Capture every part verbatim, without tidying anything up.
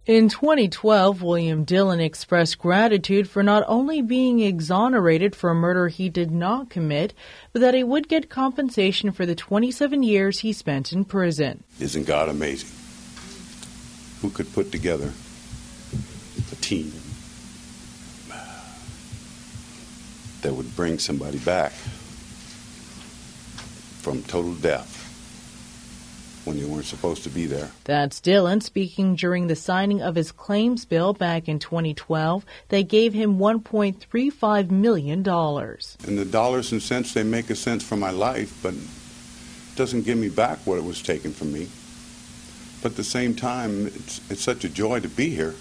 In twenty twelve, William Dillon expressed gratitude for not only being exonerated for a murder he did not commit, but that he would get compensation for the twenty-seven years he spent in prison. Isn't God amazing? Who could put together a team that would bring somebody back from total death when they weren't supposed to be there? That's Dillon speaking during the signing of his claims bill back in twenty twelve. They gave him one point three five million dollars. And the dollars and cents, they make a sense for my life, but it doesn't give me back what it was taken from me. But at the same time, it's, it's such a joy to be here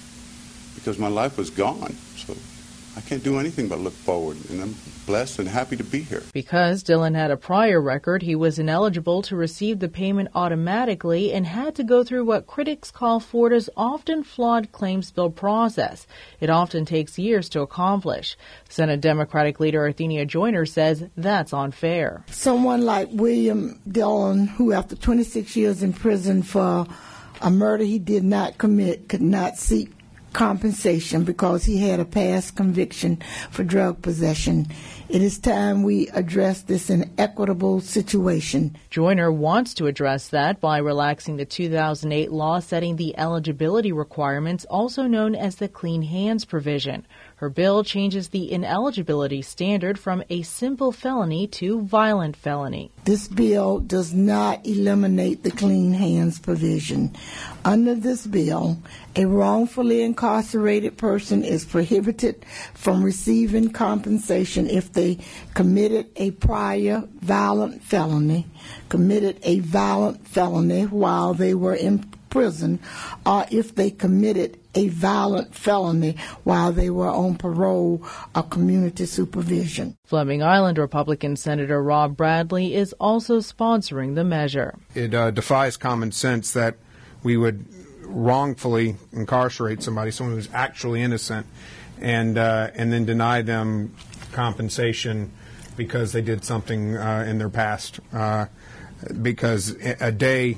because my life was gone. So I can't do anything but look forward, and I'm blessed and happy to be here. Because Dillon had a prior record, he was ineligible to receive the payment automatically and had to go through what critics call Florida's often flawed claims bill process. It often takes years to accomplish. Senate Democratic leader Athenia Joyner says that's unfair. Someone like William Dillon, who after twenty-six years in prison for a murder he did not commit, could not seek compensation because he had a past conviction for drug possession. It is time we address this inequitable situation. Joyner wants to address that by relaxing the two thousand eight law setting the eligibility requirements, also known as the Clean Hands provision. Her bill changes the ineligibility standard from a simple felony to violent felony. This bill does not eliminate the Clean Hands provision. Under this bill, a wrongfully incarcerated person is prohibited from receiving compensation if they committed a prior violent felony, committed a violent felony while they were in prison, or if they committed a violent felony while they were on parole or community supervision. Fleming Island Republican Senator Rob Bradley is also sponsoring the measure. It uh, defies common sense that we would wrongfully incarcerate somebody, someone who's actually innocent, and uh, and then deny them compensation because they did something uh, in their past. Uh, because a day,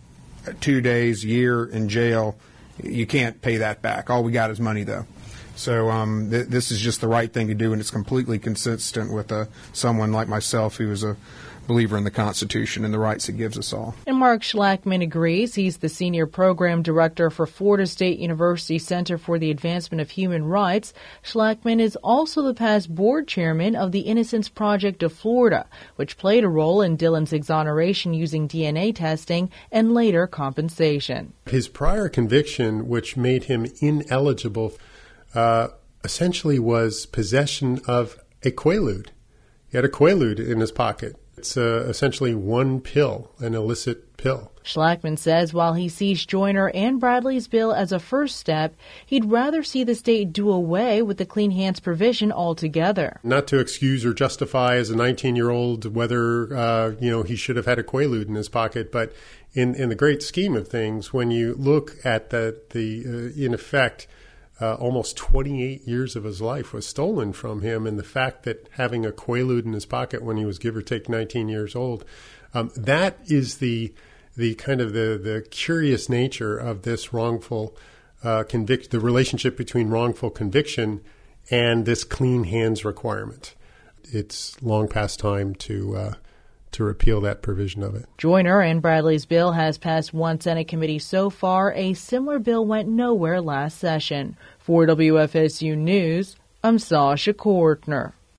two days, year in jail, you can't pay that back. All we got is money, though. So um, th- this is just the right thing to do, and it's completely consistent with uh, someone like myself who is a believer in the Constitution and the rights it gives us all. And Mark Schlackman agrees. He's the Senior Program Director for Florida State University Center for the Advancement of Human Rights. Schlackman is also the past board chairman of the Innocence Project of Florida, which played a role in Dillon's exoneration using D N A testing and later compensation. His prior conviction, which made him ineligible, uh, essentially was possession of a Quaalude. He had a Quaalude in his pocket. It's uh, essentially one pill, an illicit pill. Schlackman says while he sees Joyner and Bradley's bill as a first step, he'd rather see the state do away with the Clean Hands provision altogether. Not to excuse or justify as a nineteen-year-old whether uh, you know he should have had a Quaalude in his pocket, but in, in the great scheme of things, when you look at the, the uh, in effect, Uh, almost twenty-eight years of his life was stolen from him, and the fact that having a Quaalude in his pocket when he was give or take nineteen years old, um, that is the the kind of the, the curious nature of this wrongful uh, convict, the relationship between wrongful conviction and this clean hands requirement. It's long past time to uh, to repeal that provision of it. Joyner and Bradley's bill has passed one Senate committee so far. A similar bill went nowhere last session. For W F S U News, I'm Sasha Kortner.